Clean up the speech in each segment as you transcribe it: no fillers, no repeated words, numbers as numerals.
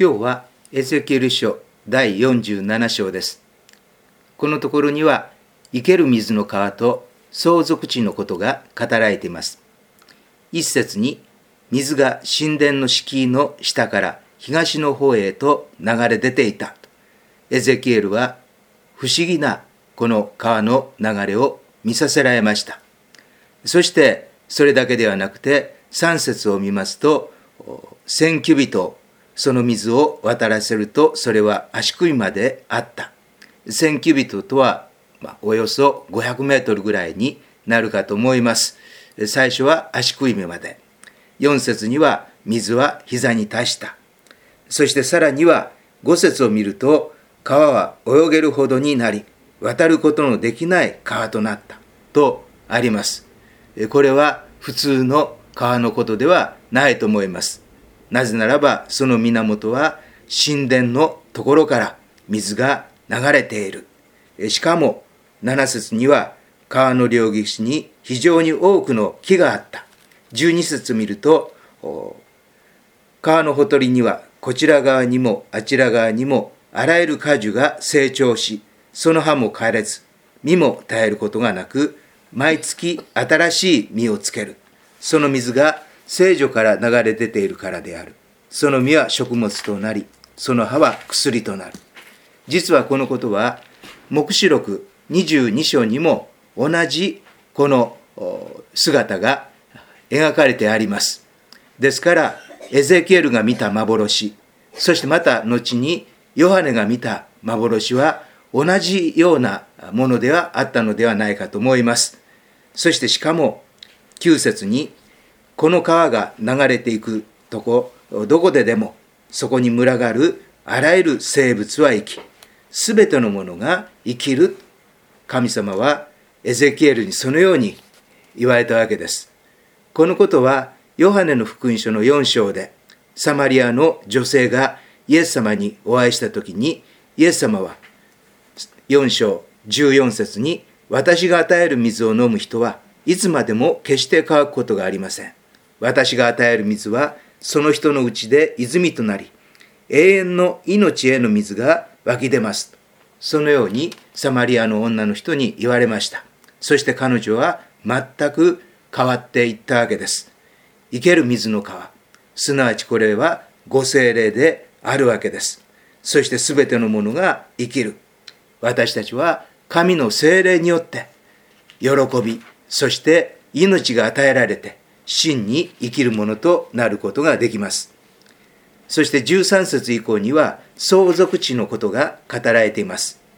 今日はエゼキエル書第47章です。このところには生ける水の川と相続地のことが語られています。一節に水が神殿の敷居の下から東の方へと流れ出ていた。エゼキエルは不思議なこの川の流れを見させられました。そしてそれだけではなくて3節を見ますと、1000キュビトその水を渡らせるとそれは足首まであった。1000キュビトとは、およそ500メートルぐらいになるかと思います。最初は足首まで。4節には水は膝に達した。そしてさらには5節を見ると、川は泳げるほどになり、渡ることのできない川となったとあります。これは普通の川のことではないと思います。なぜならばその源は神殿のところから水が流れている。しかも7節には川の両岸に非常に多くの木があった。12節見ると、川のほとりにはこちら側にもあちら側にもあらゆる果樹が成長し、その葉も枯れず実も絶えることがなく、毎月新しい実をつける。その水が聖所から流れ出ているからである。その実は食物となり、その葉は薬となる。実はこのことは黙示録22章にも同じこの姿が描かれてあります。ですからエゼキエルが見た幻、そしてまた後にヨハネが見た幻は同じようなものではあったのではないかと思います。そしてしかも9節に、この川が流れていくとこ、どこででもそこに群がるあらゆる生物は生き、すべてのものが生きる。神様はエゼキエルにそのように言われたわけです。このことはヨハネの福音書の4章で、サマリアの女性がイエス様にお会いしたときに、イエス様は4章14節に、私が与える水を飲む人はいつまでも決して乾くことがありません。私が与える水はその人のうちで泉となり、永遠の命への水が湧き出ます。そのようにサマリアの女の人に言われました。そして彼女は全く変わっていったわけです。生ける水の川、すなわちこれはご聖霊であるわけです。そしてすべてのものが生きる。私たちは神の聖霊によって喜び、そして命が与えられて真に生きるものとなることができます。そして13節以降には相続地のことが語られています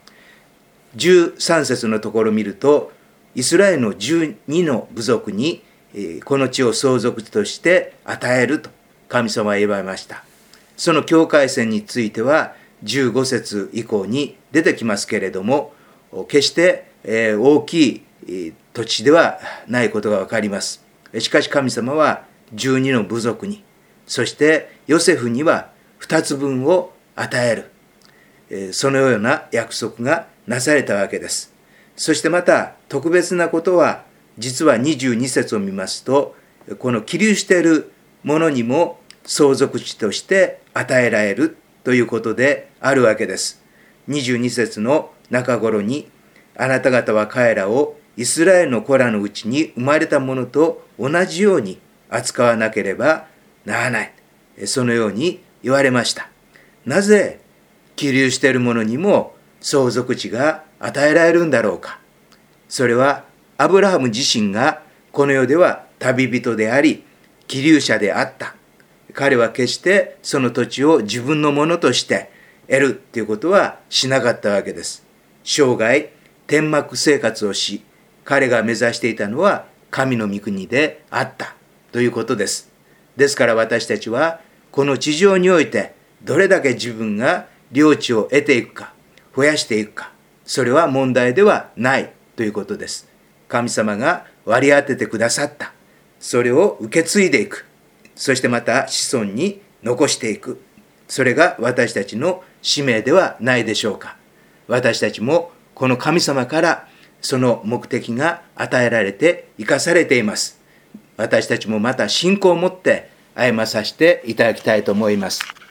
。13節のところを見ると、イスラエルの12の部族にこの地を相続地として与えると神様は言われました。その境界線については15節以降に出てきますけれども、決して大きい土地ではないことがわかります。しかし神様は12の部族に、そしてヨセフには2つ分を与える、そのような約束がなされたわけです。そしてまた特別なことは、実は22節を見ますと、この起立しているものにも相続地として与えられるということであるわけです。22節の中頃に、あなた方は彼らをイスラエルの子らのうちに生まれたものと同じように扱わなければならない。そのように言われました。なぜ起立しているものにも相続地が与えられるんだろうか。それはアブラハム自身がこの世では旅人であり、起立者であった。彼は決してその土地を自分のものとして得るということはしなかったわけです。生涯天幕生活をし、彼が目指していたのは神の御国であったということです。ですから私たちはこの地上においてどれだけ自分が領地を得ていくか、増やしていくか、それは問題ではないということです。神様が割り当ててくださった。それを受け継いでいく。そしてまた子孫に残していく。それが私たちの使命ではないでしょうか。私たちもこの神様からその目的が与えられて生かされています。私たちもまた信仰を持って歩まさせていただきたいと思います。